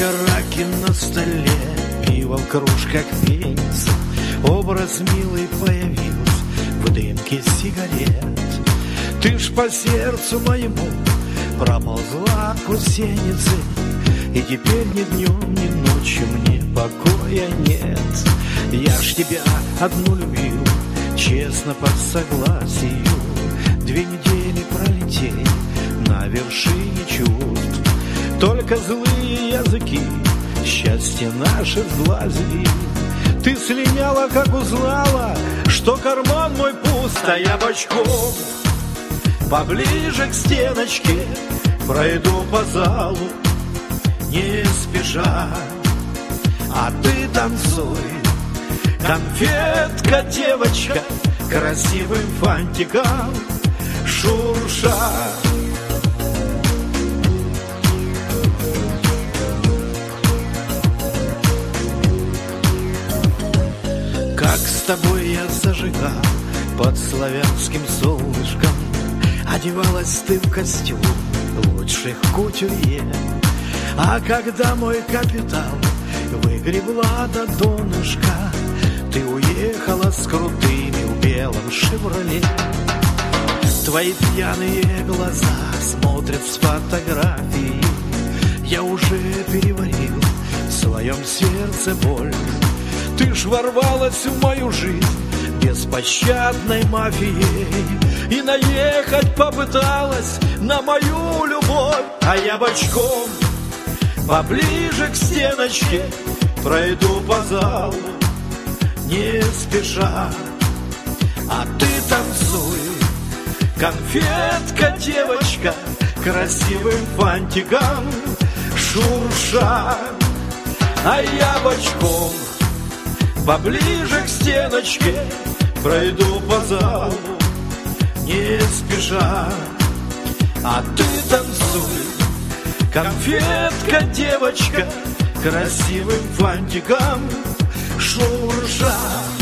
раки на столе, пиво в кружках пенится, образ милый появился в дымке сигарет. Ты ж по сердцу моему проползла гусеницы, и теперь ни днем, ни ночью мне покоя нет. Я ж тебя одну любил, честно под согласию. 2 недели пролетели на вершине чувств, только злые языки счастье наше сглазили. Ты слиняла, как узнала, что карман мой пуст, а я бочком поближе к стеночке пройду по залу, не спеша, а ты танцуй, конфетка, девочка, красивым фантиком шурша. Как с тобой я зажигал под славянским солнышком, одевалась ты в костюм лучших кутюрье. А когда мой капитал выгребла до донышка, ты уехала с крутыми в белом «Шевроле». Твои пьяные глаза смотрят с фотографии, я уже переварил в своем сердце боль. Ты ж ворвалась в мою жизнь беспощадной мафией и наехать попыталась на мою любовь, а я бочком поближе к стеночке пройду по залу, не спеша, а ты танцуй, конфетка, девочка, красивым фантиком шурша. А я бочком поближе к стеночке пройду по залу, не спеша, а ты танцуй, конфетка, девочка, красивым фантиком шурша.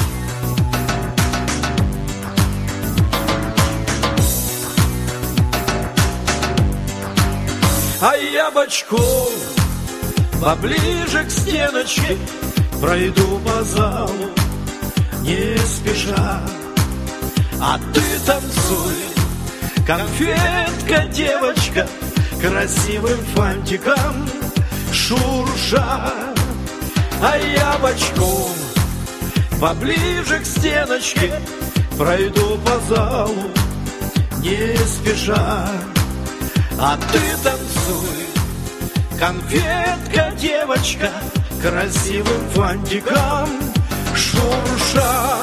А я бочком поближе к стеночке пройду по залу, не спеша, а ты танцуй, конфетка, девочка, красивым фантиком шурша. А я бочком поближе к стеночке пройду по залу, не спеша, а ты танцуй, конфетка, девочка, красивым фантиком шурша.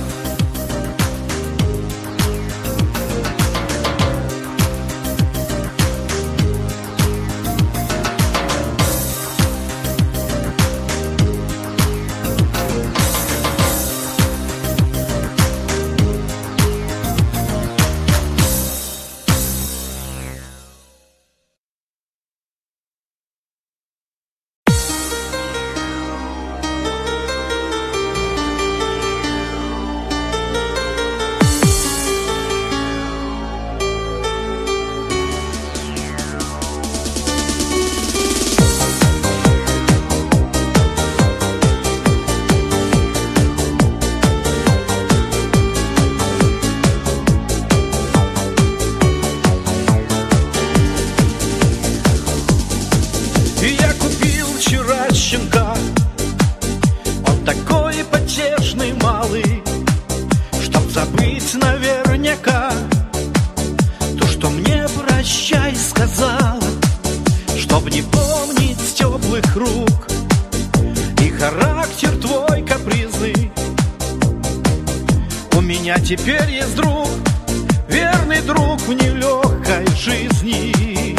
Теперь есть друг, верный друг в нелегкой жизни.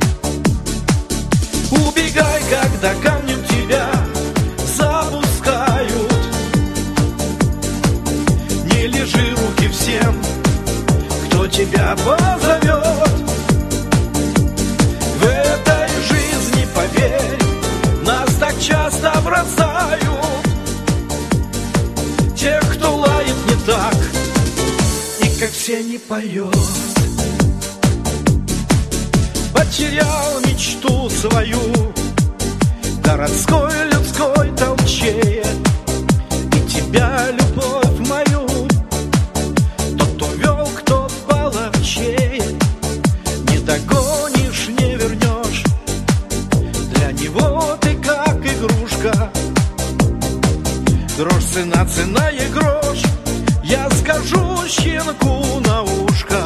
Убегай, когда камнем тебя запускают. Не лежи, руки всем, кто тебя позовет. В этой жизни, поверь, нас так часто бросают. Тех, кто лает не так, как все не поет. Потерял мечту свою, городской людской толчее, и тебя, любовь мою, тот увел, кто половчее. Не догонишь, не вернешь, для него ты как игрушка. Грош цена, цена и грош, я скажу щенку на ушко.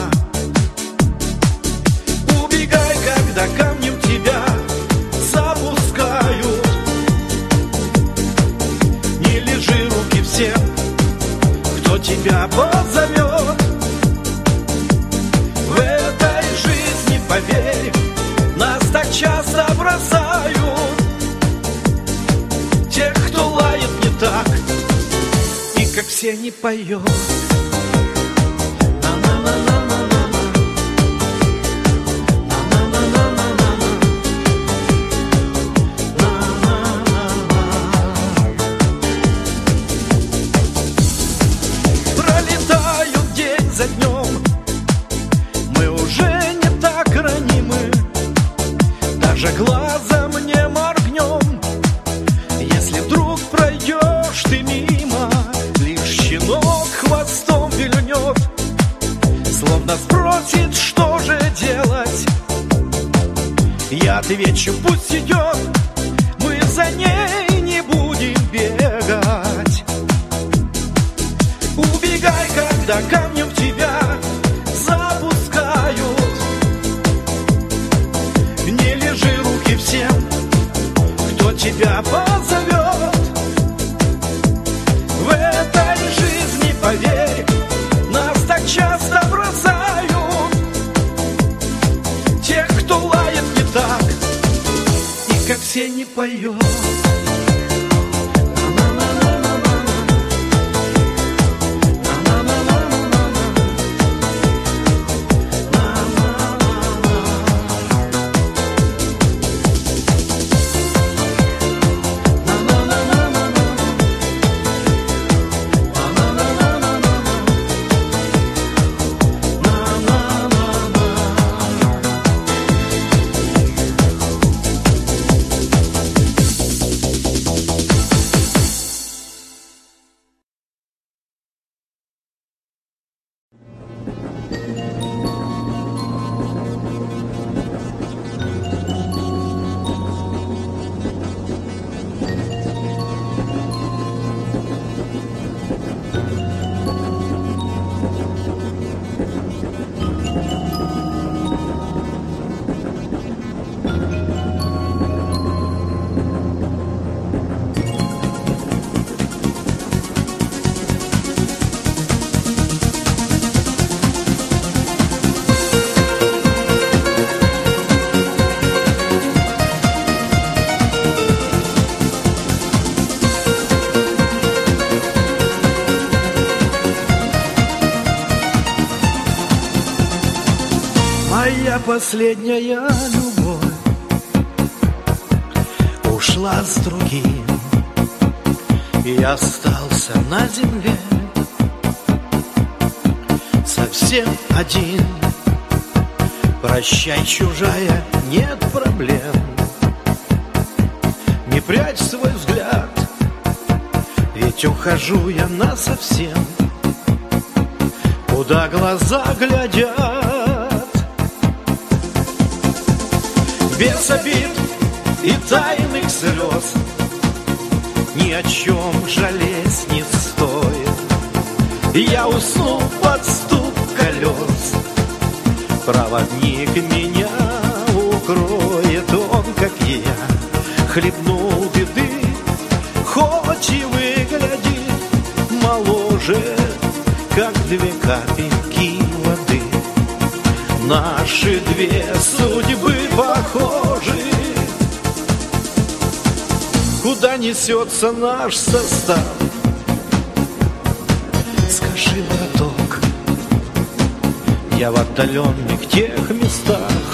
Убегай, когда камнем тебя запускают. Не лежи, руки всем, кто тебя позовет. В этой жизни, поверь, нас так часто бросают. Тех, кто лает не так и как все не поет. Пролетают день за днем, мы уже не так ранимы, даже глазом не моргнем. Если вдруг пройдешь ты мимо, лишь щенок хвостом вильнет, словно спросит, что же делать. Я отвечу, пусть идет, мы за ней не будем бегать. Убегай, когда камнем тебя запускают. Не лежи, руки всем, кто тебя позовет. В этой жизни, поверь, нас так часто бросают. Тех, кто лает не так и как все не поет. Моя последняя любовь ушла с другим, и я остался на земле совсем один. Прощай, чужая, нет проблем. Не прячь свой взгляд, ведь ухожу я насовсем. Куда глаза глядят, без обид и тайных слез, ни о чем жалеть не стоит. Я усну под стук колес, проводник меня укроет. Он, как и я, хлебнул беды, хоть и выглядит моложе, как две капельки воды. Наши две судьбы похожи. Куда несется наш состав? Скажи, браток, я в отдаленных тех местах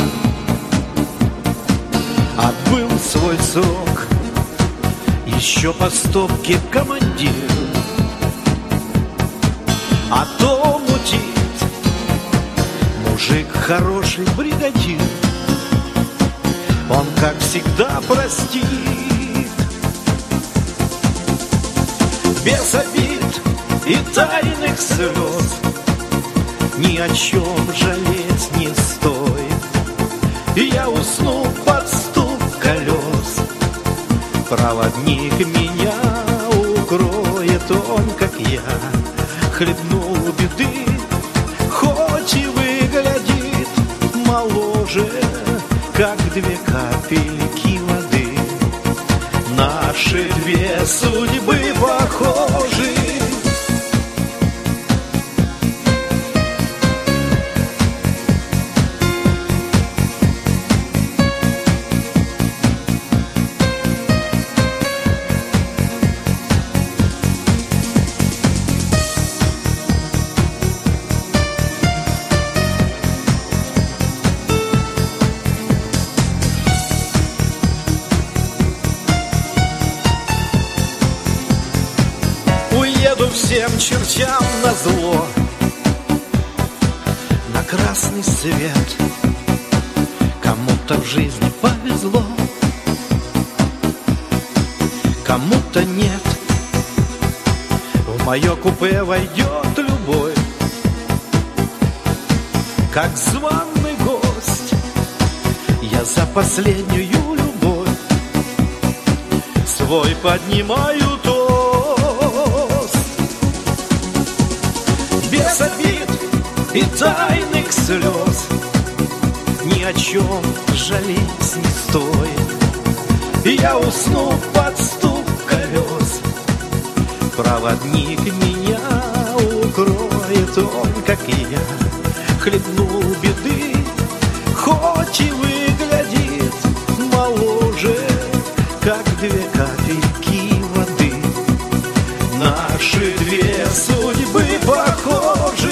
отбыл свой срок. Еще по стопке, командир, а то мутит мужик хороший, бригадир. Он, как всегда, простит. Без обид и тайных слез ни о чем жалеть не стоит. И я усну под стук колес, проводник меня укроет. Он, как я, хлебнул беды, хоть и выглядит моложе, как две капельки воды. Наши две судьбы похожи. Всем чертям назло на красный свет. Кому-то в жизни повезло, кому-то нет. В мое купе войдет любовь, как званый гость. Я за последнюю любовь свой поднимаю тост. Без обид и тайных слез ни о чем жалеть не стоит. И я усну под стук колес, проводник меня укроет. Он, как и я, хлебнул беды, хоть и выглядит моложе, как две капельки воды. Наши две судьбы похожи.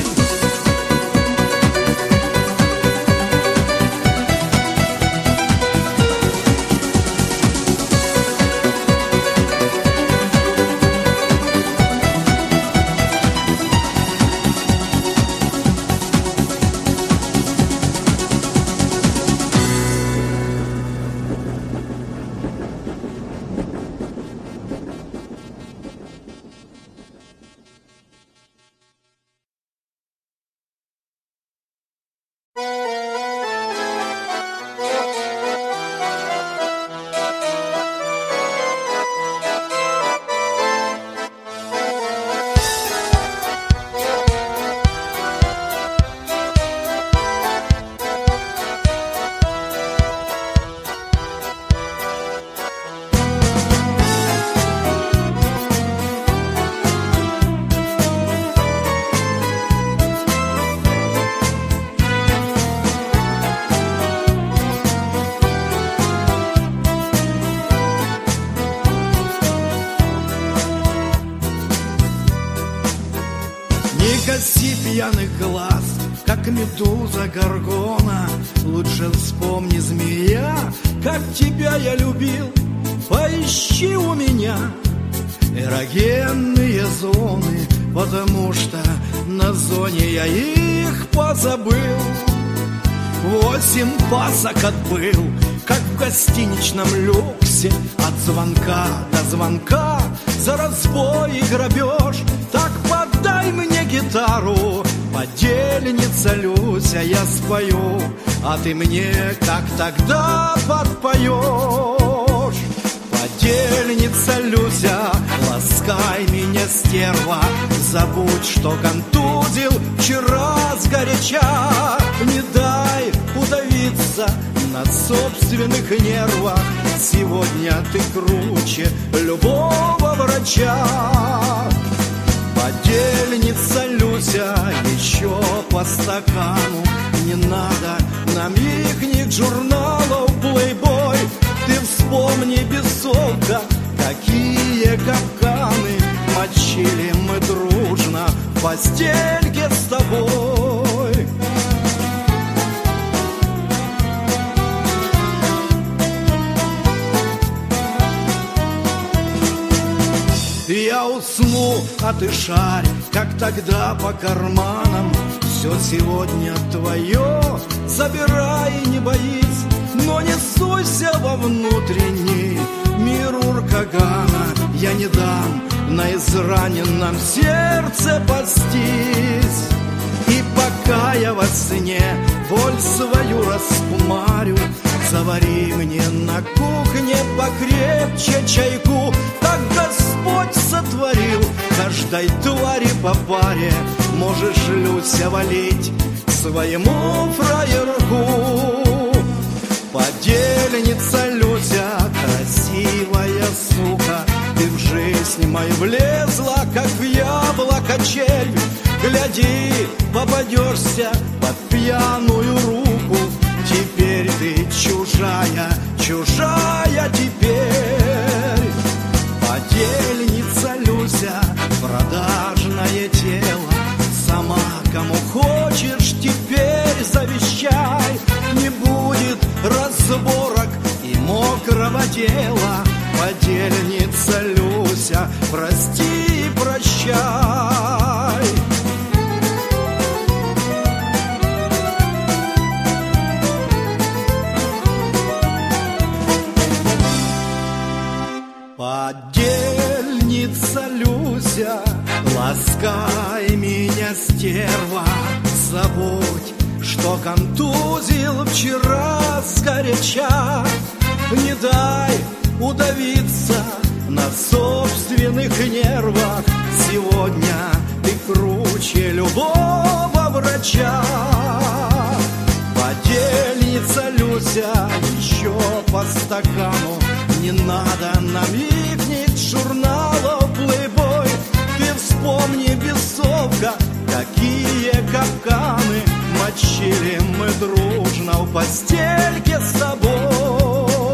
Пьяных глаз, как медуза Горгона. Лучше вспомни, змея, как тебя я любил. Поищи у меня эрогенные зоны, потому что на зоне я их позабыл. 8 пасок отбыл, как в гостиничном люксе. От звонка до звонка, за разбой и грабеж. Так подай мне гитару, подельница Люся, я спою, а ты мне, как тогда, подпоешь. Подельница Люся, ласкай меня, стерва, забудь, что контузил вчера сгоряча. Не дай удавиться на собственных нервах, сегодня ты круче любого врача. Подельница Люся, еще по стакану. Не надо нам ихних журналов Playboy. Ты вспомни, бесовка, какие капканы мочили мы дружно в постельке с тобой. Я усну, а ты шарь, как тогда, по карманам. Все сегодня твое, забирай, не боись. но не суйся во внутренний мир уркагана. Я не дам на израненном сердце пастись. И пока я во сне боль свою раскумарю, завари мне на кухне покрепче чайку. Так Господь сотворил каждой твари по паре. Можешь, Люся, валить своему фраерку. Подельница Люся, красивая сука, ты в жизнь мою влезла, как в яблоко червь. Гляди, попадешься под пьяную руку. Теперь ты чужая, чужая теперь. Подельница Люся, продажное тело, сама кому хочешь теперь завещай. Не будет разборок и мокрого дела. Подельница Люся, прости и прощай. Подельница Люся, ласкай меня, стерва. Забудь, что контузил вчера сгоряча. Не дай удавиться на собственных нервах. Сегодня ты круче любого врача. Подельница Люся, еще по стакану. Не надо нам липнить журналов Playboy. Ты вспомни, бесовка, какие капканы мочили мы дружно в постельке с тобой.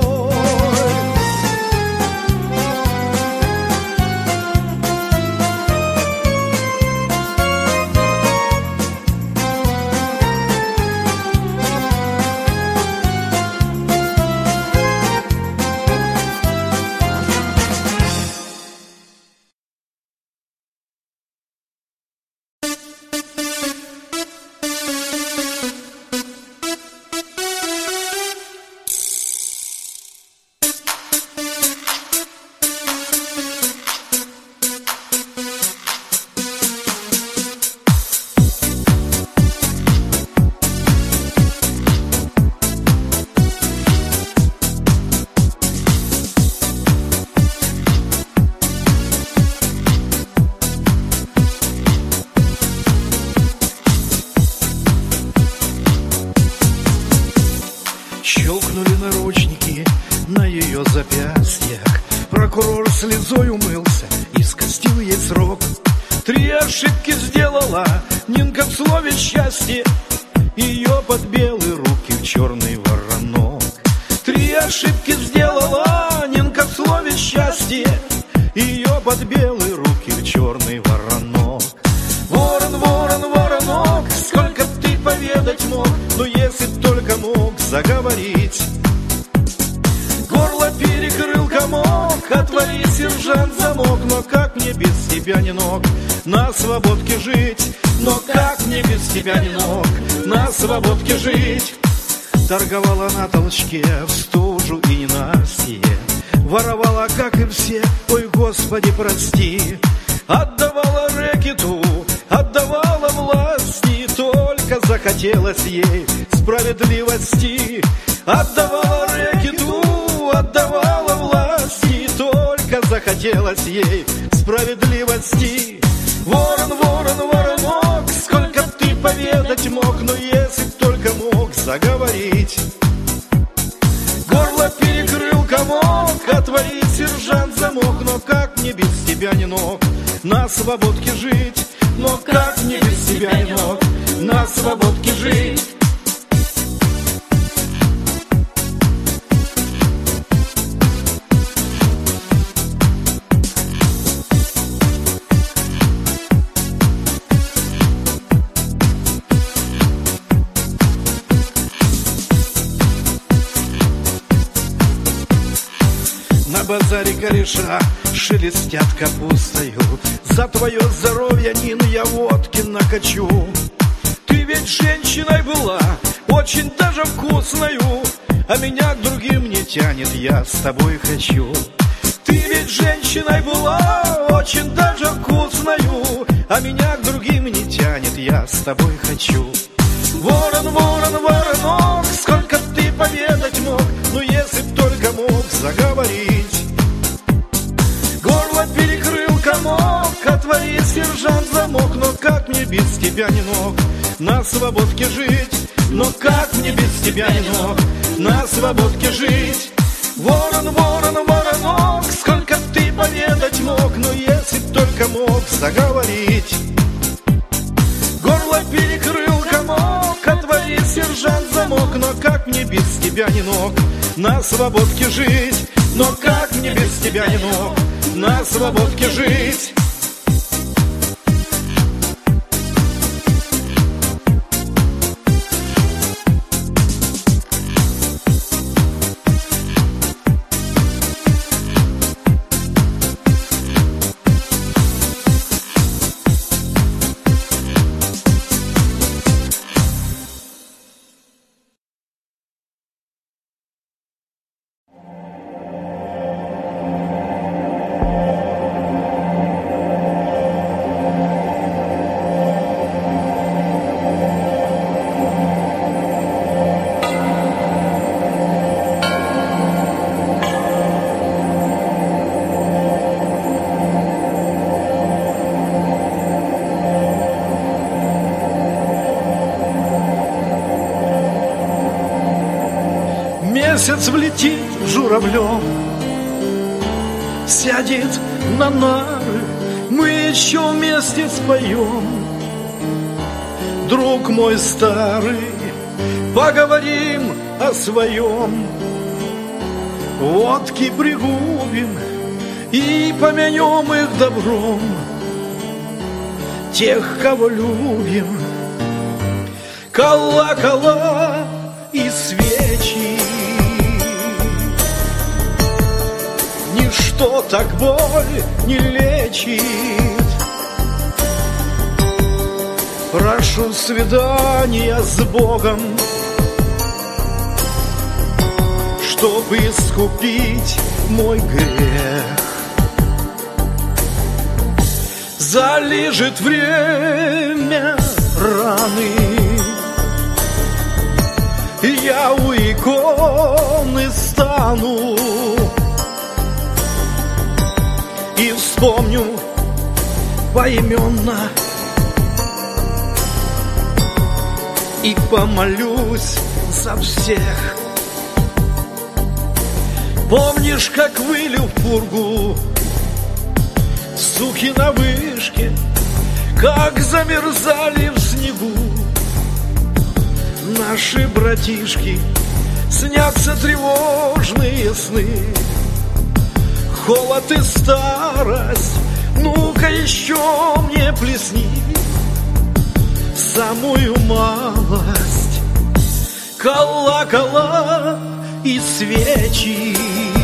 Щелкнули наручники на ее запястьях. Прокурор слезой умылся и скостил ей срок. 3 ошибки сделала Нинка в слове счастье. Ее под белые руки в черный воронок. 3 ошибки сделала Нинка в слове счастье. Ее под белые руки в черный воронок. Ворон, ворон, воронок, сколько б ты поведать мог, но если б только мог заговорить. Горло перекрыл комок, отвори, сержант, замок. Но как мне без тебя, Нинок, на свободке жить? Но как мне без тебя, Нинок, на свободке жить? Торговала на толчке в стужу и ненастье. Воровала, как и все, ой, Господи, прости. Отдавала рэкету, отдавала власти, только захотелось ей справедливости. Отдавала рэкету, отдавала власти, только захотелось ей справедливости. Ворон, ворон, воронок, сколько б ты поведать мог, но если б только мог заговорить. Горло перекрыл комок, отвори, сержант, замок. Но как мне без тебя, Нинок, на свободке жить? Но как мне без тебя, Нинок, на свободке жить? На базаре кореша шелестят капустою. За твое здоровье, Нин, я водки накачу. Ты ведь женщиной была, очень даже вкусною. а меня к другим не тянет, я с тобой хочу. Ты ведь женщиной была, очень даже вкусною, а меня к другим не тянет, я с тобой хочу. Ворон, ворон, воронок, сколько ты поведать мог, ну если б только мог заговорить. Горло перекрыл комок, отвори, сержант, замок, но как мне без тебя не ног на свободке жить? Но как мне без тебя не ног на свободке жить? Ворон, ворон, воронок, сколько ты поведать мог, но если б только мог заговорить. Горло перекрыл комок, отвори, сержант, замок, но как мне без тебя не ног на свободке жить? Но как мне без тебя не ног на свободке жить? Месяц влетит журавлем, сядет на нары, мы еще вместе споем. Друг мой старый, поговорим о своем. Водки пригубим и помянем их добром. Тех, кого любим, колокола и свечи. Ничто так боль не лечит. Прошу свидания с Богом, чтобы искупить мой грех. Залижет время раны, я у иконы стану и вспомню поименно и помолюсь за всех. Помнишь, как выли в пургу суки на вышке, как замерзали в снегу наши братишки? Снятся тревожные сны, холод и старость, ну-ка еще мне плесни самую малость. Колокола и свечи,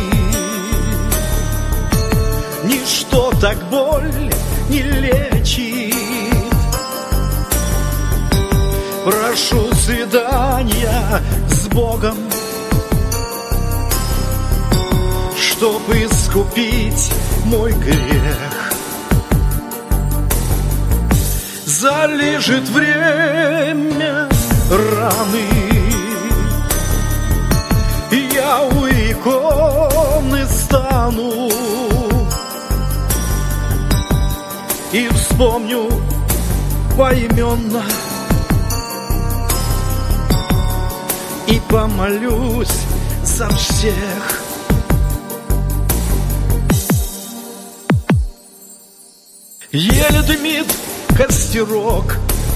ничто так боль не лечит. Прошу свидания с Богом, чтобы искупить мой грех. Залижет время раны, я у иконы стану и вспомню поименно и помолюсь за всех. Еле дымит костерок,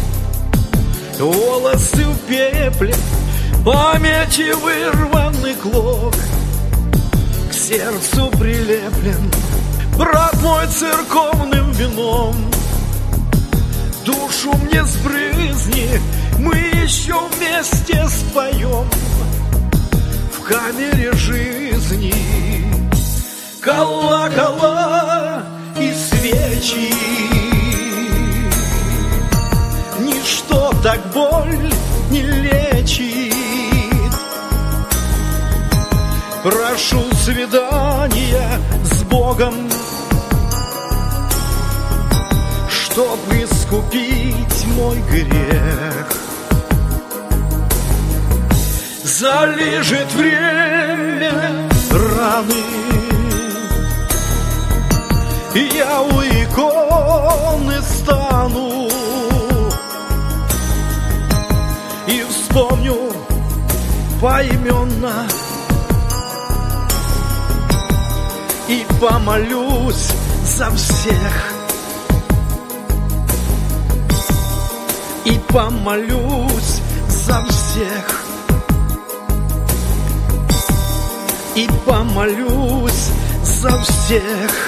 волосы в пепле, памяти вырванный клок к сердцу прилеплен. Брат мой церковным вином душу мне сбрызни, мы еще вместе споем в камере жизни. Колокола и свечи, ничто так боль не лечит. прошу свидания с Богом, чтоб искупить мой грех. Залижет время раны, я у иконы стану и вспомню поименно и помолюсь за всех, и помолюсь за всех, и помолюсь за всех.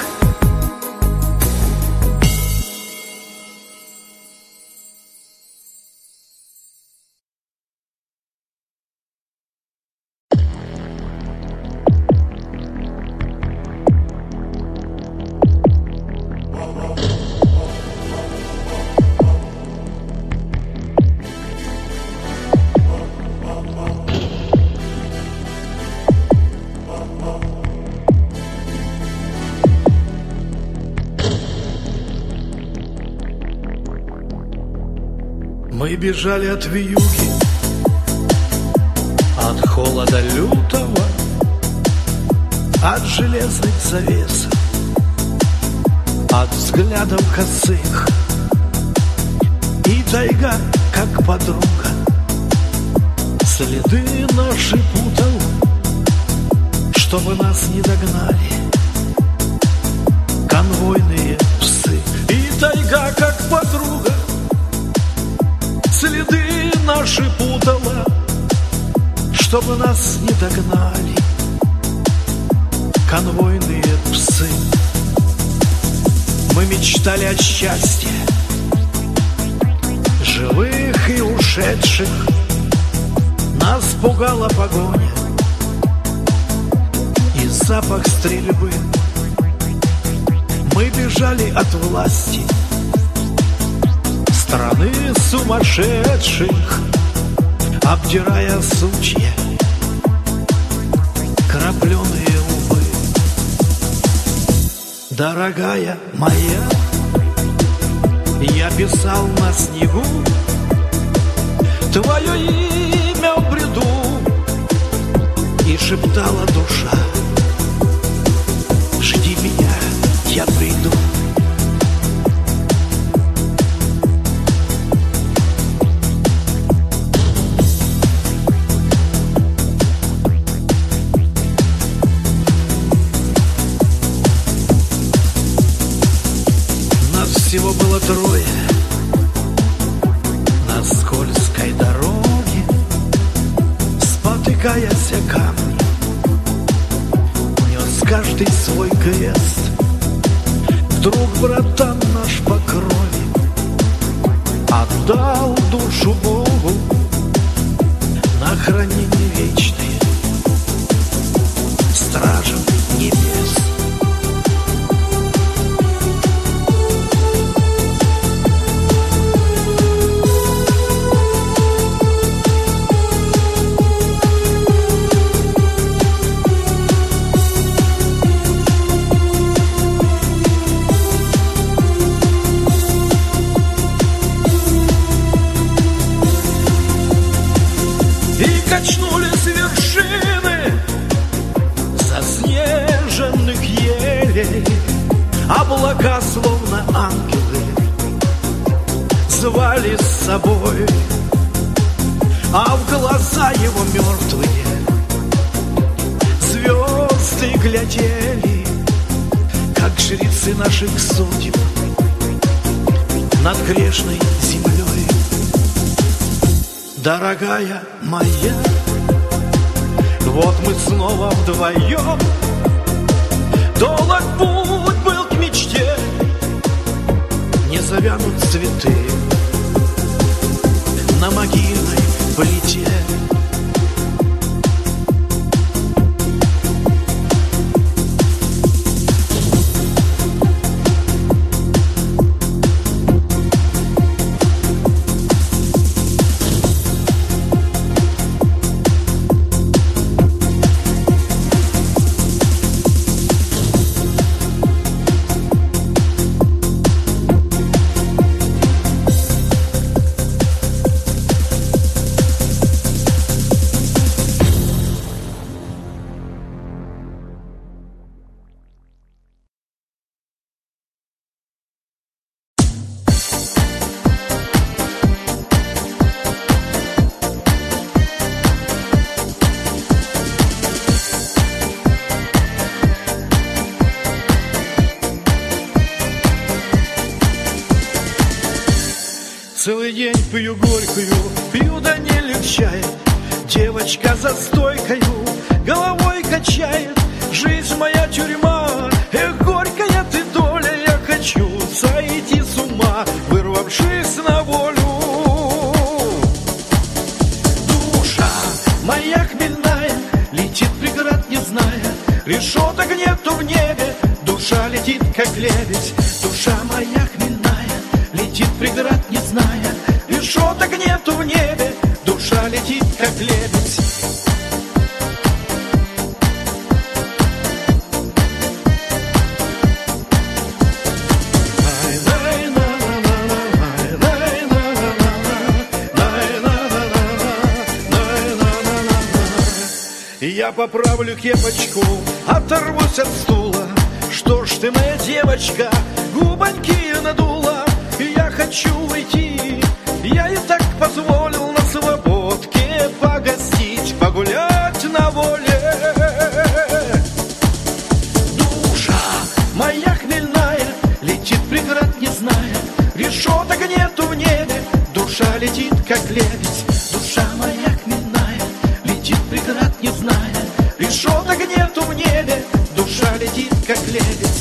Мы бежали от вьюги, от холода лютого, от железных завесов, от взглядов косых. И тайга, как подруга, следы наши путала, чтобы нас не догнали конвойные псы. И тайга, как подруга, следы наши путала, чтобы нас не догнали конвойные псы. Мы мечтали о счастье живых и ушедших, нас пугала погоня и запах стрельбы. Мы бежали от власти страны сумасшедших, обдирая сучья, крапленые лбы. Дорогая моя, я писал на снегу твое имя в бреду, и шептала душа: жди меня, я приду. Всего было трое на скользкой дороге, спотыкаясь о камни, нес каждый свой крест. Вдруг братан наш по крови отдал душу Богу на хранение вечное стражам небес. Качнулись вершины заснеженных елей, облака, словно ангелы, звали с собой, а в глаза его мертвые звезды глядели, как жрецы наших судеб над грешной землей. Дорогая моя, вот мы снова вдвоем. Долг путь был к мечте, не завянут цветы на могильной плите. целый день пью горькую, пью да не легчает. Девочка за стойкою головой качает. Жизнь моя тюрьма, эх, горькая ты доля. Я хочу сойти с ума, вырвавшись на волю. Душа моя хмельная летит преград не зная, решеток нету в небе, душа летит как лебедь. Душа моя хмельная летит преград не зная, решеток нету в небе, душа летит как лебедь. Я поправлю кепочку, оторвусь от стула. Что ж ты, моя девочка, губоньки надула? Я хочу уйти, я и так позволил на свободке погостить, погулять на воле. Душа моя хмельная летит преград не зная, решеток нету в небе, душа летит как лебедь. Душа моя хмельная летит преград не зная, решеток нету в небе, душа летит как лебедь.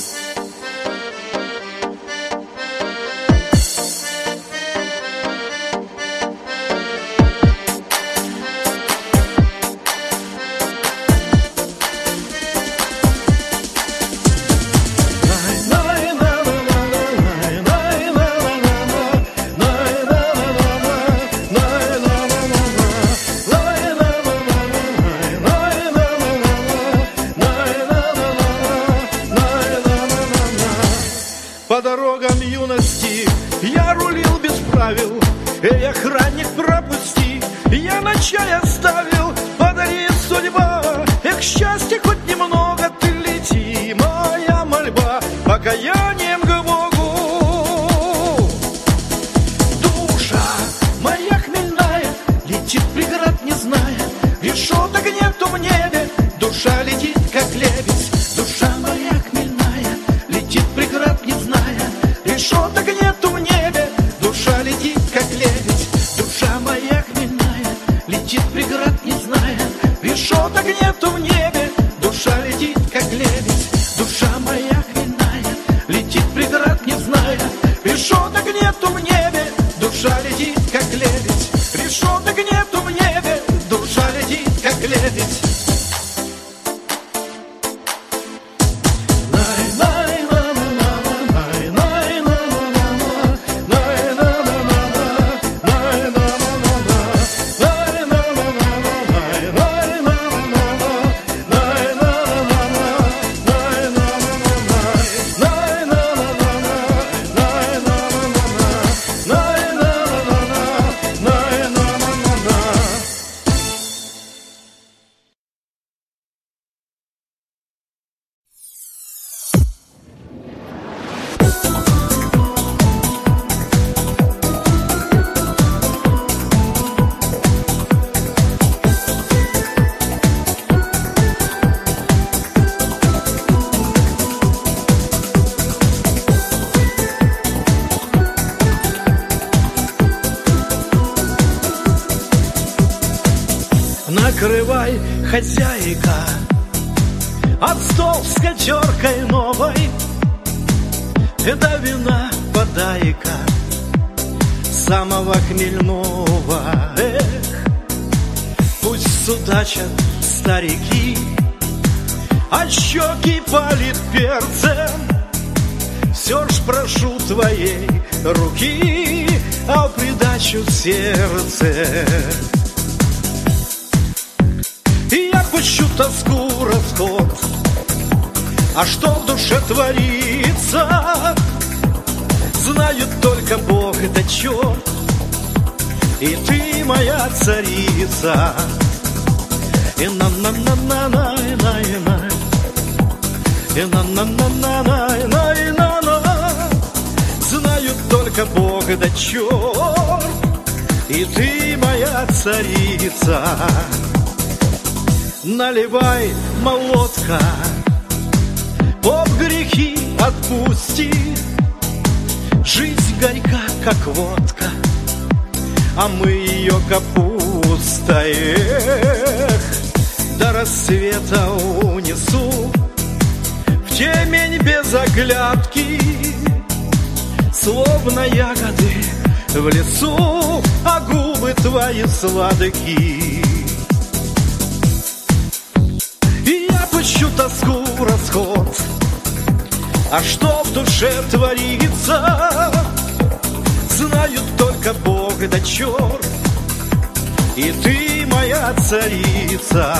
По дорогам юности я рулил без правил. Эй, охранник, пропусти, я на чай оставил. Подари, судьба, эх, счастье хоть немного. Ты лети, моя мольба, покаянием к Богу. Душа моя хмельная летит преград не зная, решеток нету в небе, душа летит как лебедь. Душа моя хмельная летит преград не зная, решеток нету в небе, душа летит как лебедь. Душа моя хмельная летит преград не зная, решеток нету в небе, душа летит как лебедь. Душа моя хмельная летит преград не зная, решеток нету в небе, душа летит как лебедь. Решеток нету в небе, душа летит как лебедь. Накрывай, хозяйка, от стол с скатеркой новой, да вина подай-ка самого хмельного. Эх, пусть судачат старики, а щеки палит перцем. Все ж прошу твоей руки, а в придачу сердце. И я пущу тоску, расход, а что в душе творится, знают только Бог да черт, и ты моя царица. И на-на-на-на-на-на-на, и на-на-на-на-на-на-на, знают только Бог да черт, и ты моя царица. Наливай, молотка, поп грехи отпусти, Жизнь горька, как водка, а мы ее капуста. Эх, до рассвета унесу в темень без оглядки, словно ягоды в лесу, а губы твои сладкие. И я пущу тоску в расход, а что в душе творится, знают только Бог да черт, и ты моя царица.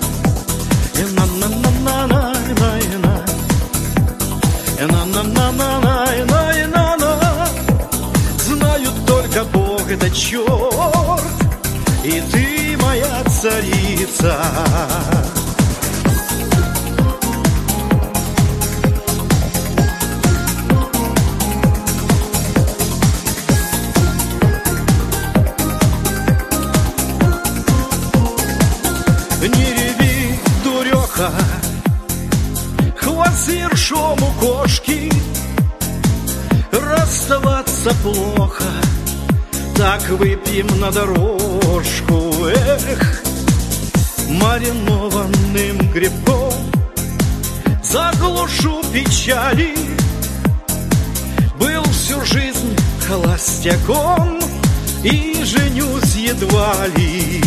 Знают только Бог да черт, и ты моя царица. Не реви, дуреха, хвост ершом у кошки, расставаться плохо, так выпьем на дорожку. Эх, маринованным грибком заглушу печали. Был всю жизнь холостяком и женюсь едва ли.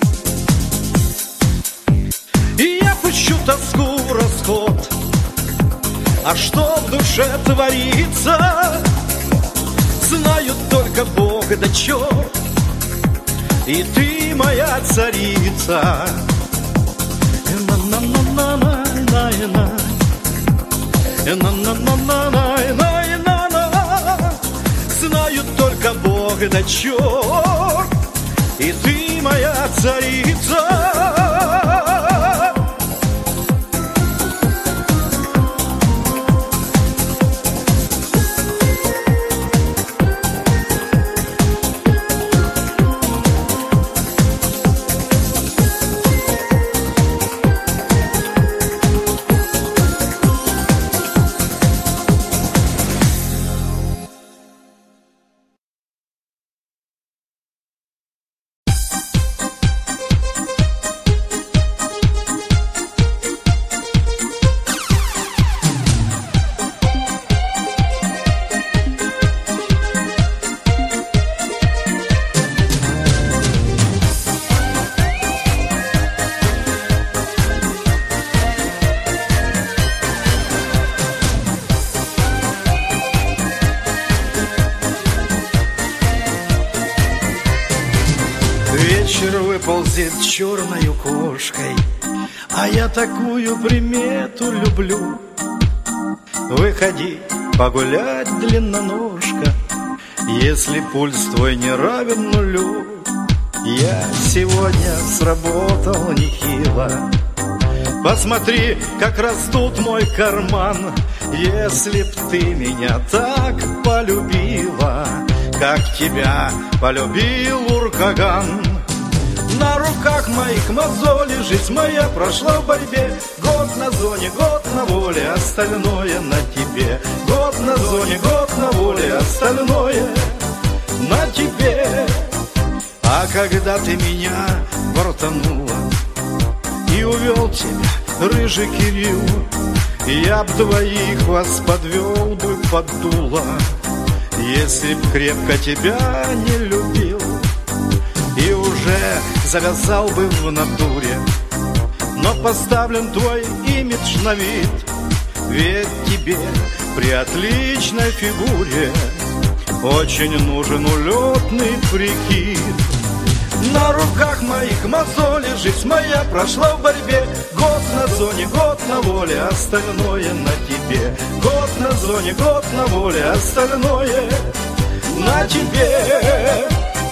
И я пущу тоску в расход, а что в душе творится, знают только Бог да черт, и ты моя царица. Знают только Бог да черт, и ты моя царица. Вечер выползет черною кошкой, а я такую примету люблю. Выходи погулять, длинноножка, если пульс твой не равен нулю. Я сегодня сработал нехило, посмотри, как растут мой карман. Если б ты меня так полюбила, как тебя полюбил Уркаган. На руках моих мозоли, жизнь моя прошла в борьбе. Год на зоне, год на воле, остальное на тебе. Год на зоне, год на воле, остальное на тебе. А когда ты меня воротанула и увел тебя, рыжий Кирилл, я б двоих вас подвел бы под дуло, если б крепко тебя не любил. И уже завязал бы в натуре, но поставлен твой имидж на вид. Ведь тебе при отличной фигуре очень нужен улетный прикид. На руках моих мозоли, жизнь моя прошла в борьбе. Год на зоне, год на воле, остальное на тебе. Год на зоне, год на воле, остальное на тебе.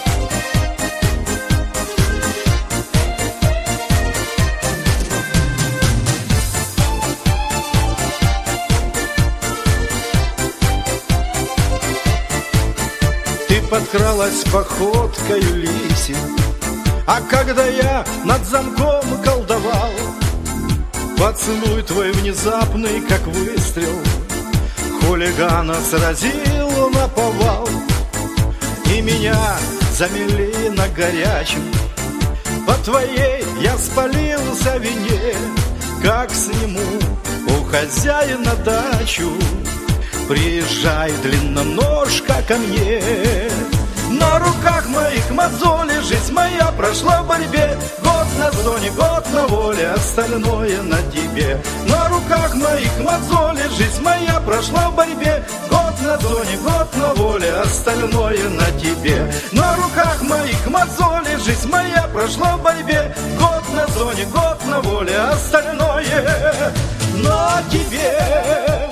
Ты подкралась походкою лиси, а когда я над замком колдовал, поцелуй твой внезапный, как выстрел, хулигана сразил наповал, и меня замели на горячем. По твоей я спалился вине, как сниму у хозяина дачу. Приезжай, длинноножка, ко мне. На руках моих мозоли, жизнь моя прошла в борьбе. Год на зоне, год на воле, остальное на тебе. На руках моих мозоли, жизнь моя прошла в борьбе. Год на зоне, год на воле, остальное на тебе. На руках моих мозоли, жизнь моя прошла в борьбе. Год на зоне, год на воле, остальное на тебе.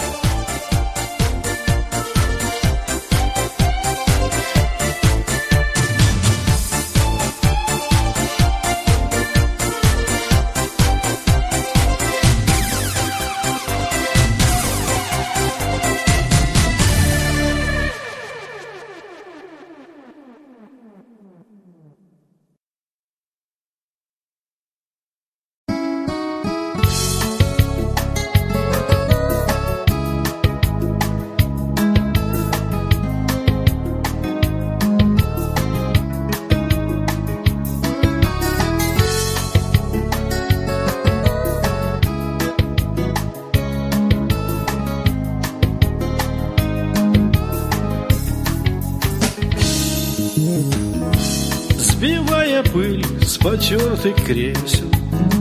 Сбивая пыль с потертых кресел,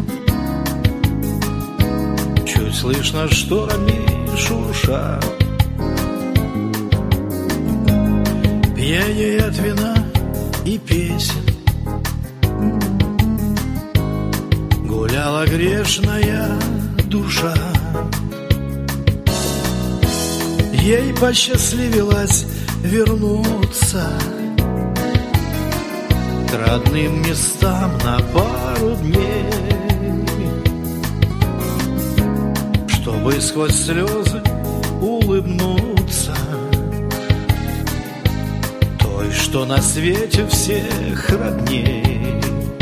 чуть слышно шторами шуршат. Пьянее от вина и песен гуляла грешная душа. Ей посчастливилось вернуться к родным местам на пару дней, чтобы сквозь слезы улыбнуться той, что на свете всех родней.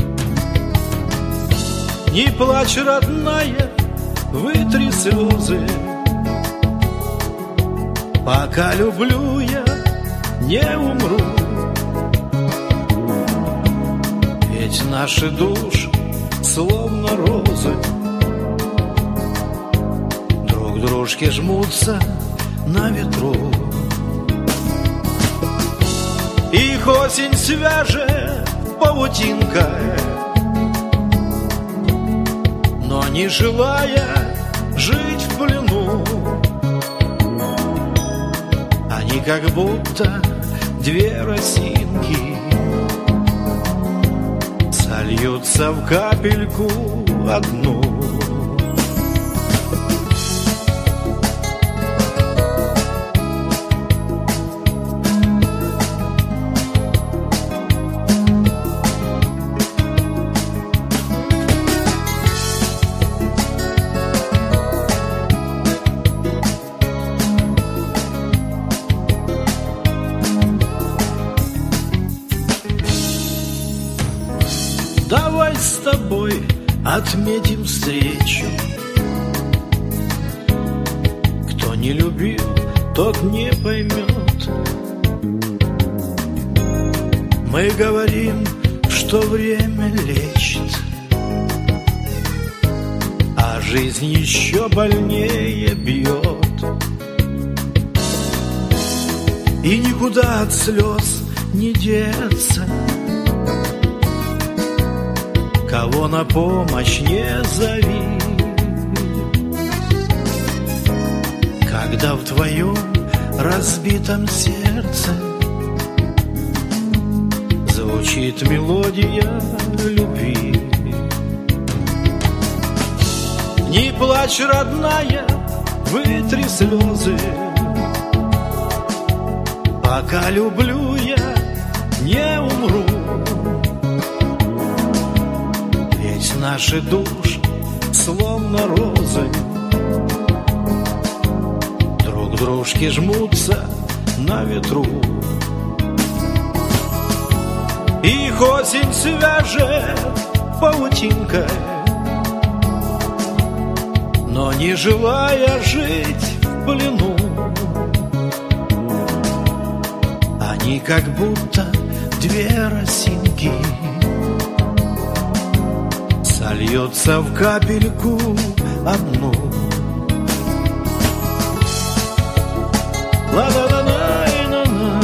Не плачь, родная, вытри слезы, пока люблю я, не умру. Ведь наши души словно розы друг к дружке жмутся на ветру. Их осень свяжет паутинкой, но не желая жить в плену, они как будто две росинки сольются в капельку одну. Давай с тобой отметим встречу. Кто не любил, тот не поймет. Мы говорим, что время лечит, а жизнь еще больнее бьет. И никуда от слез не деться, кого на помощь не зови, когда в твоем разбитом сердце звучит мелодия любви. Не плачь, родная, вытри слезы, пока люблю я, не умру. Ведь наши души словно розы друг к дружке жмутся на ветру. Их осень свяжет паутинкой, но не желая жить в плену. Они как будто две росинки, сольются в капельку одну. Ла-ла-ла-ла-ла-ла.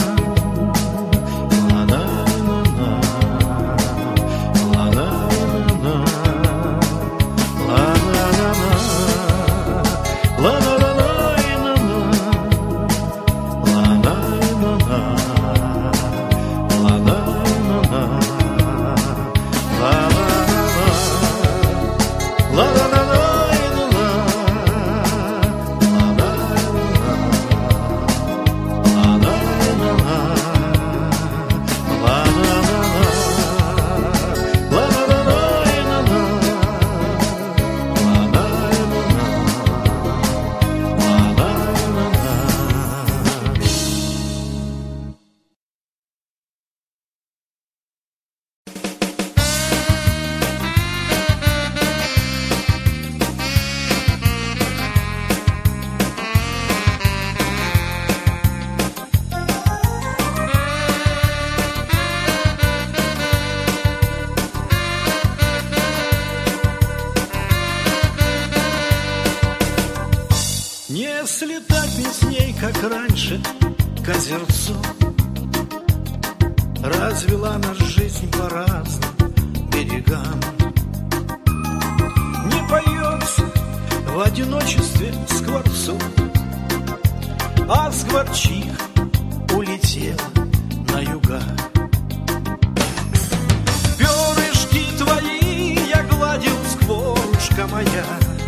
Не слетать песней, как раньше, к озерцу. Развела нас жизнь по разным берегам. Не поется в одиночестве скворцу, а скворчих улетела на юга. Перышки твои я гладил, скворушка моя,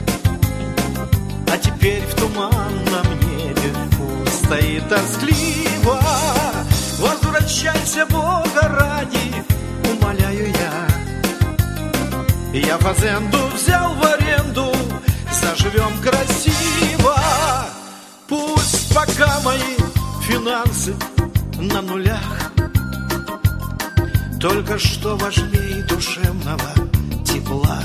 а теперь в туманном небе пусто и тоскливо. Возвращайся, Бога ради, умоляю я. Я фазенду взял в аренду, заживем красиво. Пусть пока мои финансы на нулях, только что важнее душевного тепла.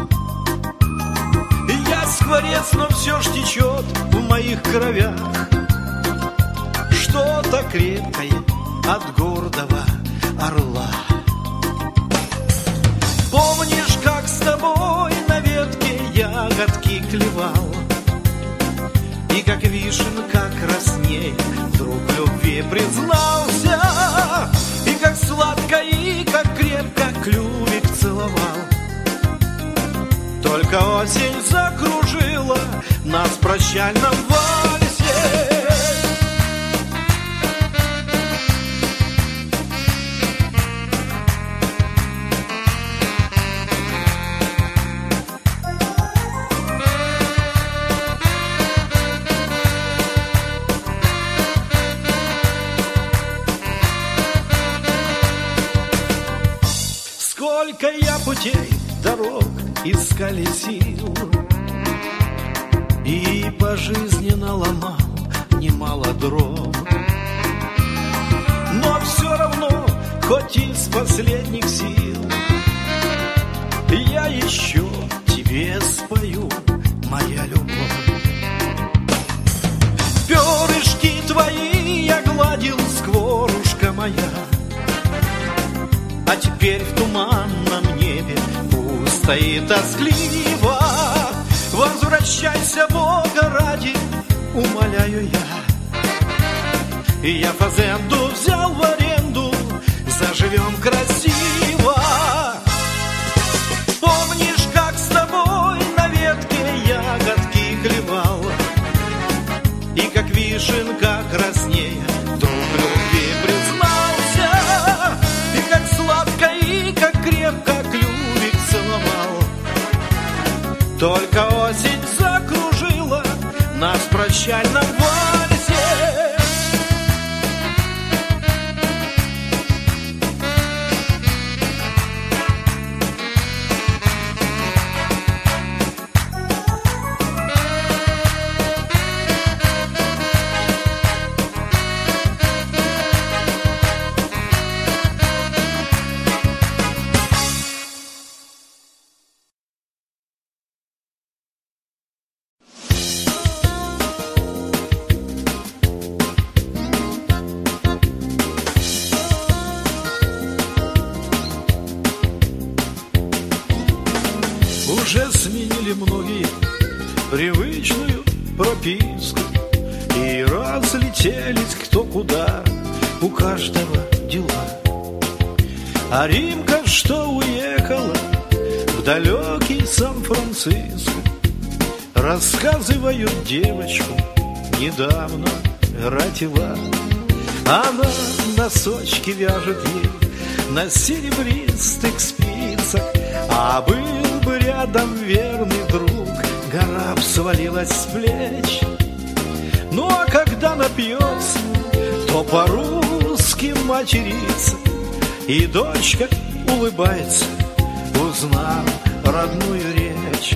Я скворец, но все ж течет в моих кровях что-то крепкое от гордого орла. Помнишь, как с тобой на ветке ягодки клевал, и как вишенка красней вдруг в любви признался, и как сладко и как крепко клювик целовал. Только осень закружила нас в прощальном вальсе. Сколько я путей, дорог исколесил, и по жизни наломал немало дров. Но все равно, хоть из последних сил, я еще тебе спою, моя любовь. Перышки твои я гладил, скворушка моя, а теперь в туманном небе пусто и тоскливо. Возвращайся, Бога ради, умоляю я. И я фазенду взял в аренду, заживем красиво. Помнишь, как с тобой на ветке ягодки клевал, и как вишенка краснея вдруг в любви признался, и как сладко и как крепко клювик целовал. Только осень закружила нас в прощальном вальсе. сменили многие привычную прописку и разлетелись кто куда, у каждого дела. А Римка, что уехала в далекий Сан-Франциско, рассказывают, девочку недавно родила. Она носочки вяжет ей на серебристых спицах, а был бы рядом верный друг, гора б свалилась с плеч. Ну а когда напьется, то по-русски матерится, и дочка улыбается, узнав родную речь.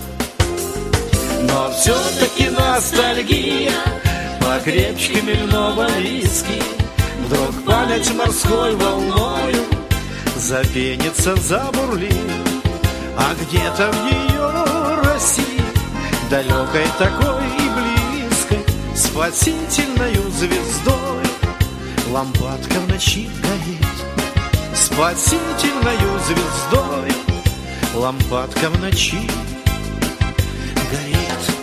Но все-таки ностальгия покрепче хмельного виски, вдруг память морской волною запенится, забурлит. А где-то в ее России, далекой такой и близкой, спасительною звездой лампадка в ночи горит. Спасительною звездой лампадка в ночи горит.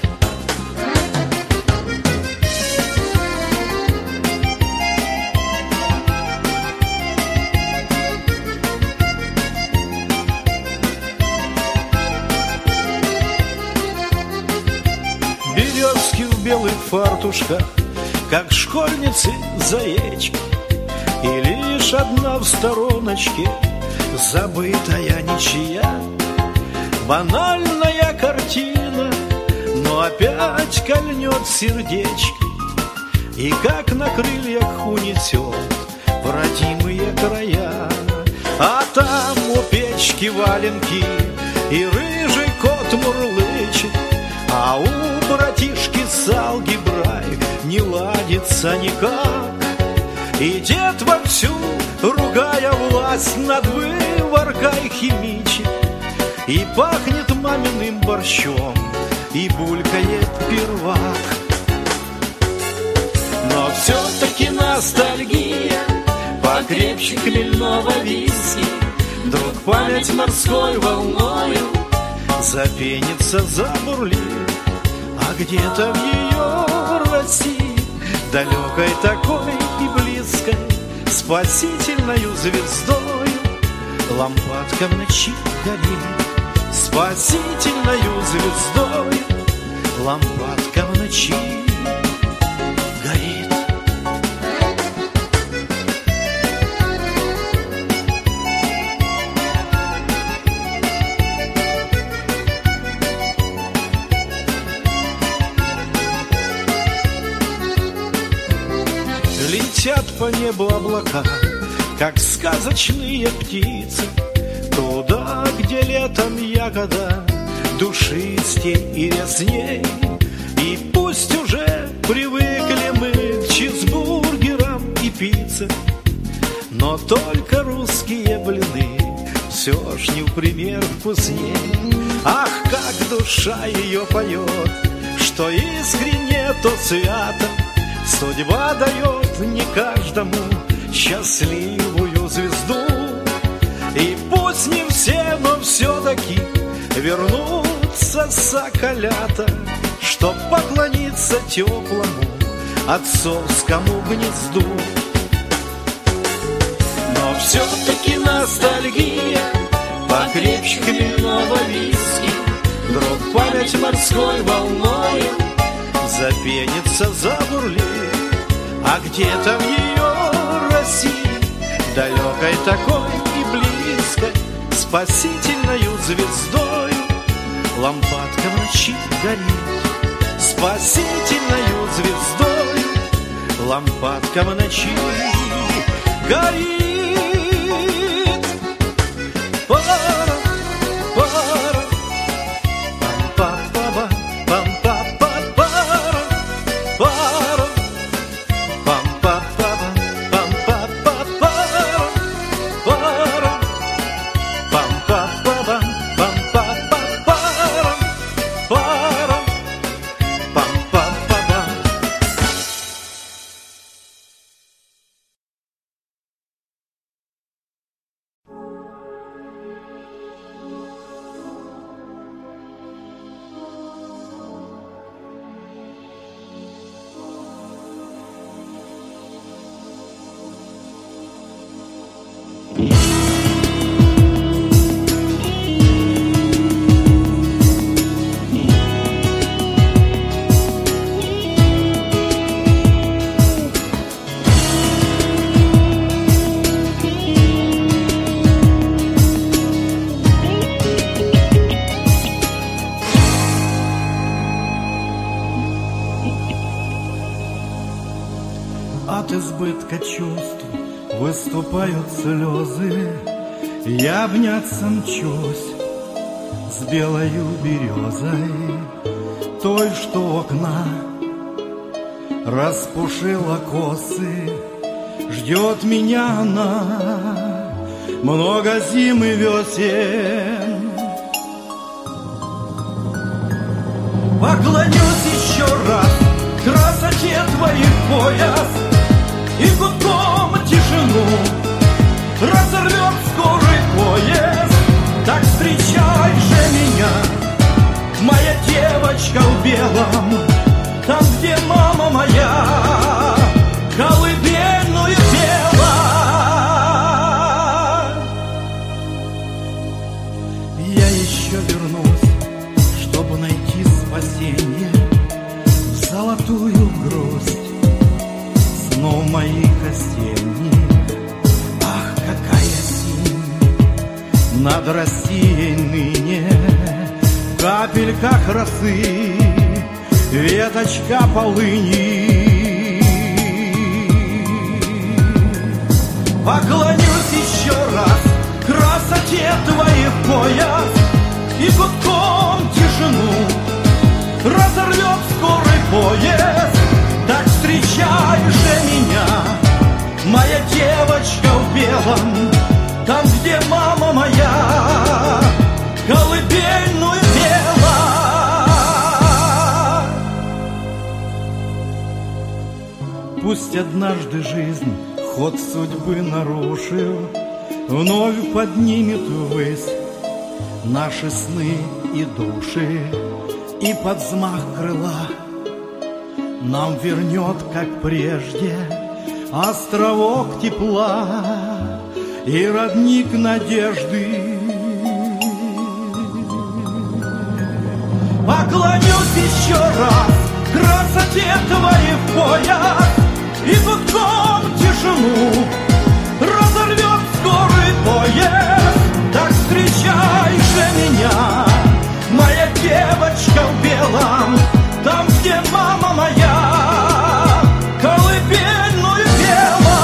Березки в белых фартушках, как школьницы заечки, и лишь одна в стороночке забытая ничья. Банальная картина, но опять кольнет сердечки, и как на крыльях унесет в родимые края. А там у печки валенки и рыжий кот мурлычет, а у братишки с алгеброй не ладится никак. И дед вовсю, ругая власть, над вываркой химичит, и пахнет маминым борщом, и булькает первак. Но все-таки ностальгия покрепче хмельного виски, вдруг память морской волною запенится, забурлит. А где-то в ее России, далекой такой и близкой, спасительною звездой лампадка в ночи горит. Спасительною звездой лампадка в ночи горит. Летят по небу облака, как сказочные птицы, туда, где летом ягода душистей и резней. И пусть уже привыкли мы к чизбургерам и пицце, но только русские блины все ж не в пример вкусней. Ах, как душа ее поет, что искренне, то свято. Судьба дает не каждому счастливую звезду. И пусть не все, но все-таки вернутся соколята, чтоб поклониться теплому отцовскому гнезду. Но все-таки ностальгия покрепче хмельного виски, вдруг память морской волною запенится, забурлит. А где-то в ее России, далекой такой и близкой, спасительною звездою лампадка в ночи горит. Спасительною звездою лампадка в ночи горит. От избытка чувств выступают слезы. Я обняться мчусь с белою березой, той, что у окна распушила косы. Ждет меня она много зим и весен. Поклонюсь еще раз красоте твоих пояс, и гудком тишину разорвет скорый поезд. Так встречай же меня, моя девочка в белом, там, где мама моя колыбельную пела. Я еще вернусь, чтобы найти спасение в золотую грусть снов моих осенних. Ах, какая синь над Россией ныне, в капельках росы веточка полыни. Поклонюсь еще раз красоте твоих пояс, и гудком тишину разорвет скорый поезд. Так встречай же меня, моя девочка в белом, там, где мама моя колыбельную пела. Пусть однажды жизнь ход судьбы нарушил, вновь поднимет ввысь наши сны и души, и под взмах крыла нам вернет, как прежде, островок тепла и родник надежды. Поклонюсь еще раз красоте твоих пояс, и гудком тишину разорвет скорый поезд. Так встречай же меня, моя девочка в белом, там, где мама моя колыбельную пела.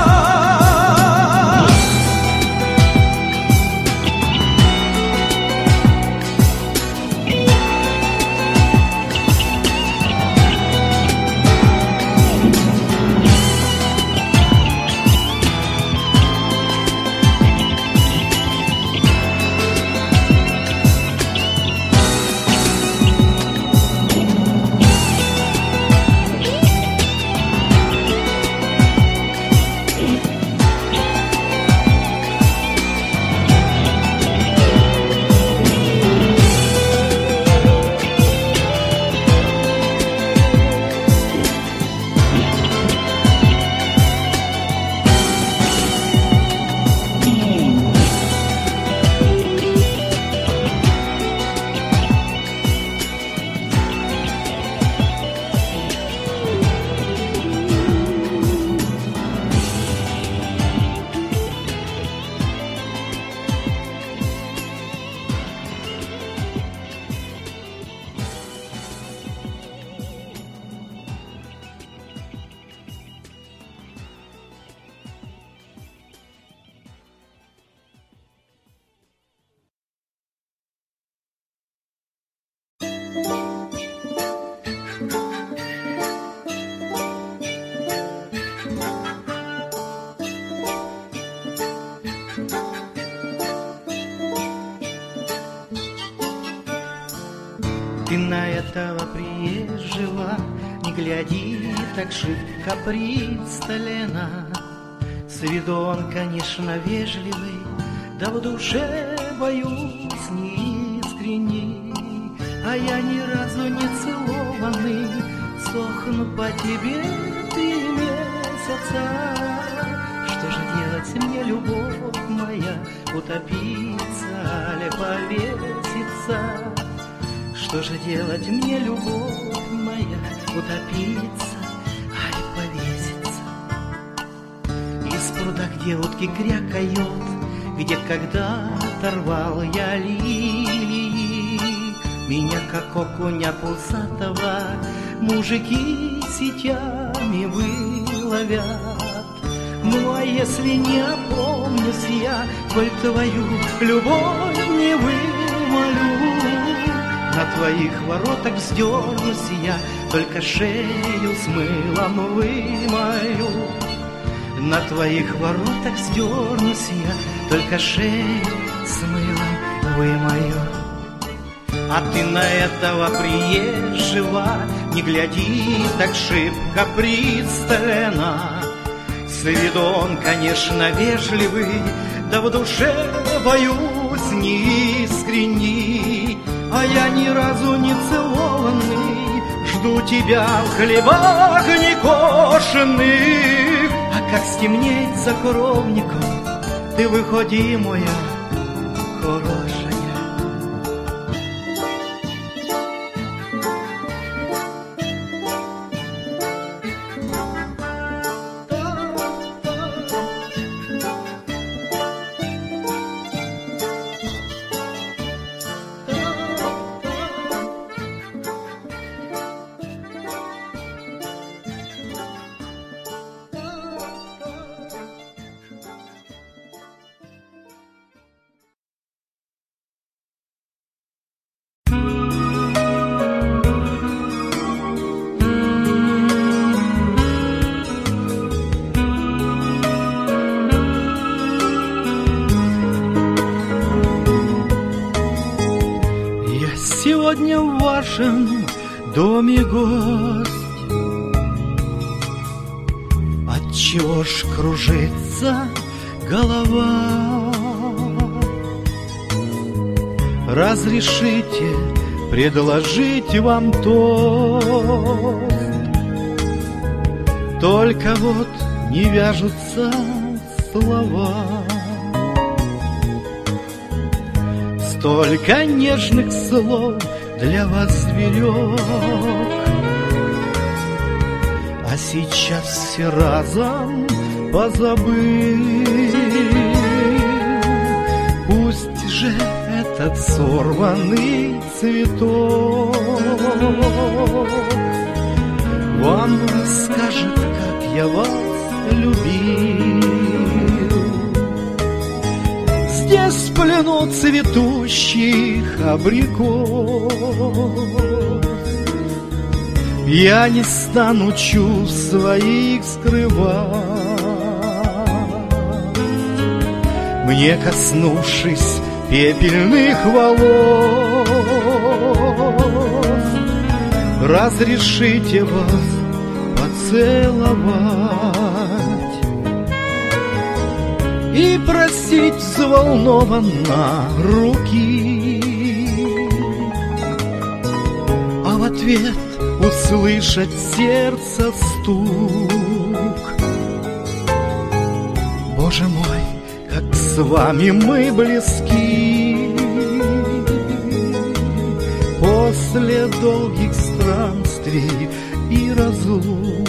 Ты на этого приезжего не гляди так шибко пристально. С виду он, конечно, вежливый, да в душе, боюсь, неискренний. А я ни разу не целованный, сохну по тебе 3 месяца. Что же делать мне, любовь моя, утопиться ли повеситься? Что же делать мне, любовь моя, утопиться, али повеситься? Из пруда, где утки крякают, где когда-то рвал я лилии, меня, как окуня пузатого, мужики сетями выловили. ловят. Ну а если не опомнюсь я, коль твою любовь не вымолю, на твоих воротах вздернусь я, только шею с мылом вымою. На твоих воротах вздернусь я, только шею с мылом вымою. А ты на этого приезжего не гляди так шибко пристально. С виду он, конечно, вежливый, да в душе, боюсь, неискренний. А я ни разу не целованный, жду тебя в хлебах некошенных. А как стемнеет за коровником, ты выходи, моя хорошая. Сегодня в вашем доме гость. Отчего ж кружится голова? Разрешите предложить вам тост. Только вот не вяжутся слова. Столько нежных слов для вас, зверек, а сейчас все разом позабыл. Пусть же этот сорванный цветок вам расскажет, как я вас любил. Здесь в плену цветущих абрикос я не стану чувств своих скрывать. Мне, коснувшись пепельных волос, разрешите вас поцеловать и просить взволнованно руки, а в ответ услышать сердце стук. Боже мой, как с вами мы близки после долгих странствий и разлук.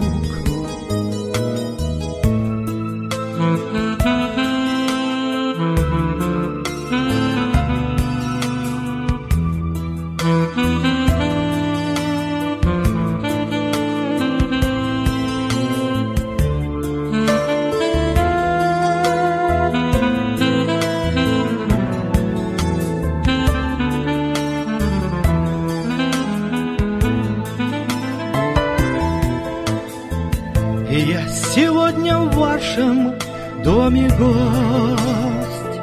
Я сегодня в вашем доме гость,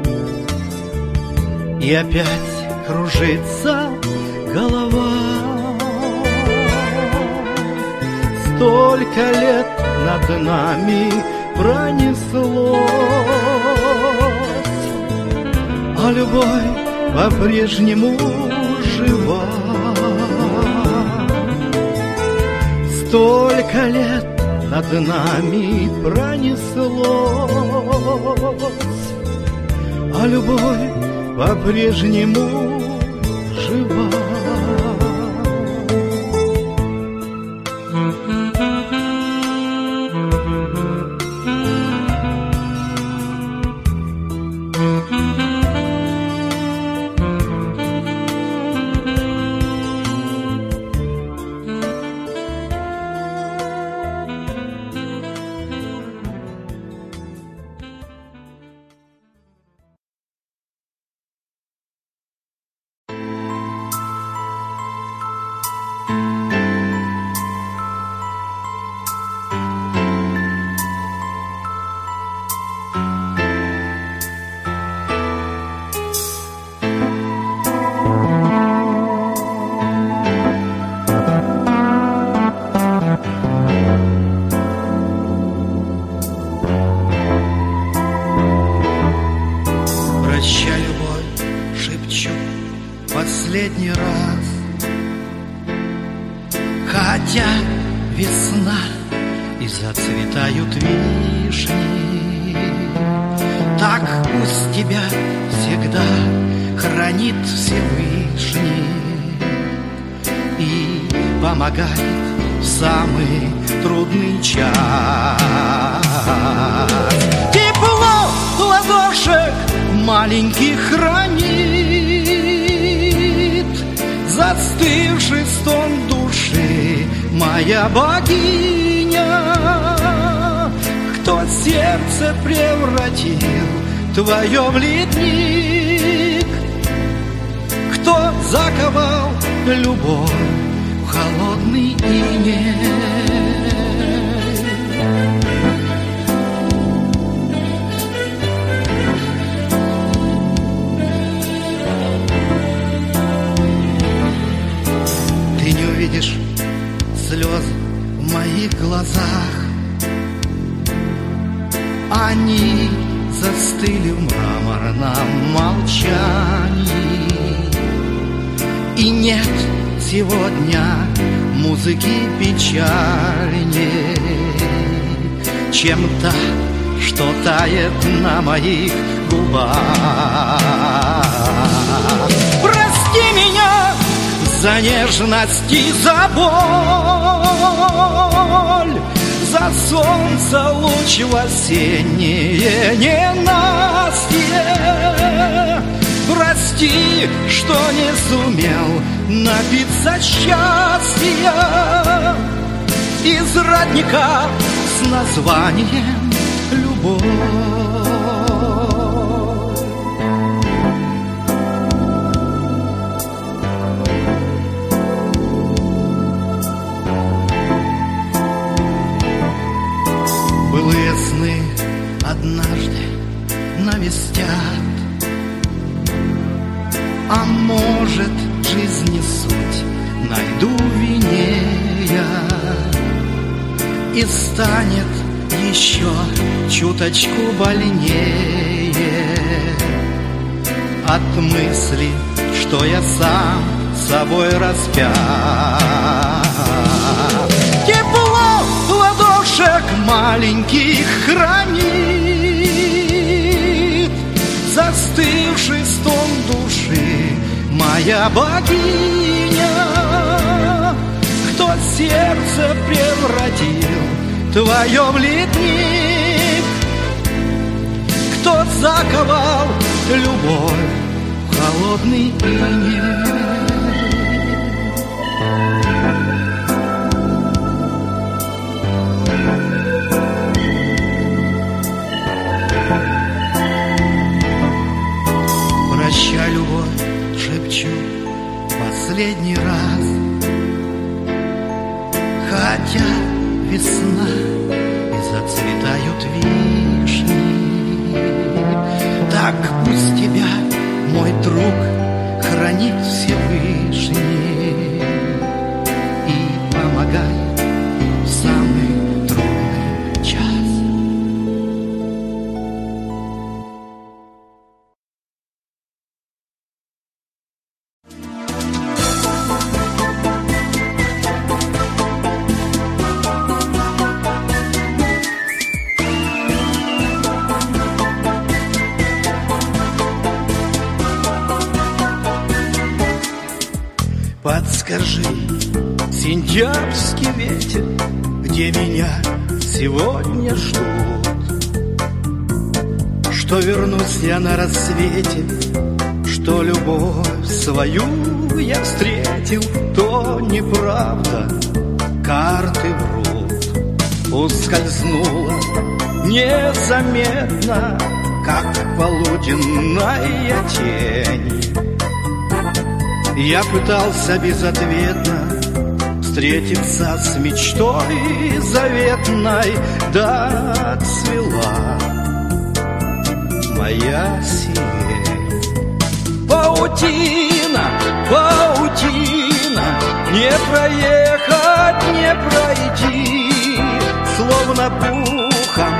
и опять кружится голова. Столько лет над нами пронеслось, а любовь по-прежнему жива. Столько лет над нами пронеслось, а любовь по-прежнему жива. последний раз. Хотя весна и зацветают вишни, так пусть тебя всегда хранит Всевышний и помогает в самый трудный час. Тепло ладошек маленьких хранит застывший стон души моя богиня. Кто сердце превратил твое в ледник, кто заковал любовь в холодный иней. Ты не увидишь слез в моих глазах, они застыли в мраморном молчании. И нет сегодня музыки печальнее, чем та, что тает на моих губах. Прости меня за нежность и за боль, за солнце луч в осеннее ненастье. Прости, что не сумел напиться счастья из родника с названием любовь. Былые сны однажды навестят, а может, жизни суть найду винея, и станет еще чуточку больнее от мысли, что я сам собой распят. Тепло ладошек маленьких хранит застывший стон души моя богиня. Кто сердце превратил твое в ледник, кто заковал любовь в холодный иней. Прощай, любовь, шепчу последний раз. Хотя весна и зацветают вишни, так пусть тебя, мой друг, хранит Всевышний и помогает в самый трудный час. Подскажи, сентябрьский ветер, где меня сегодня ждут, что вернусь я на рассвете, что любовь свою я встретил, то неправда, карты врут. Ускользнула незаметно, как полуденная тень. Я пытался безответно встретиться с мечтой заветной, да цвела моя сирень. Паутина, паутина, не проехать, не пройти, словно пухом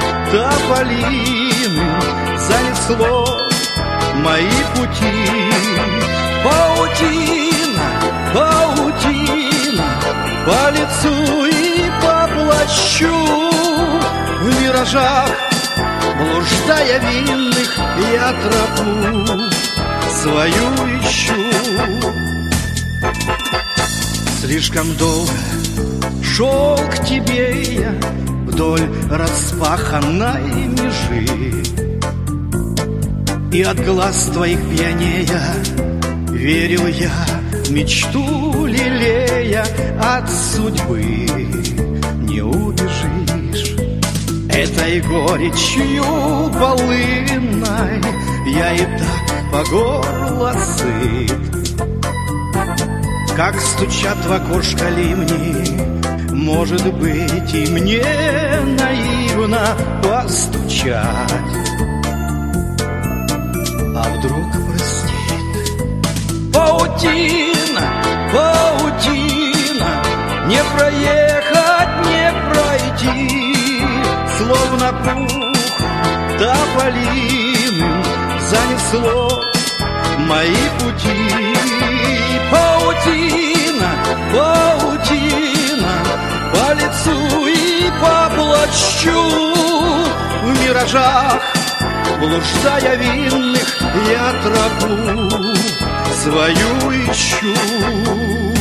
тополины занесло мои пути. Паутина, паутина, по лицу и по плащу. В миражах, блуждая винных, я тропу свою ищу. Слишком долго шел к тебе я вдоль распаханной межи, и от глаз твоих пьянея верил я в мечту, лелея, от судьбы не убежишь. Этой горечью полынной я и так по горло сыт. Как стучат в окошко ливни, может быть, и мне наивно постучать. А вдруг простит? Паутина, паутина, не проехать, не пройти, словно пух тополиным занесло мои пути. Паутина, паутина, по лицу и по плащу. В миражах, блуждая винных, я тропу свою ищу.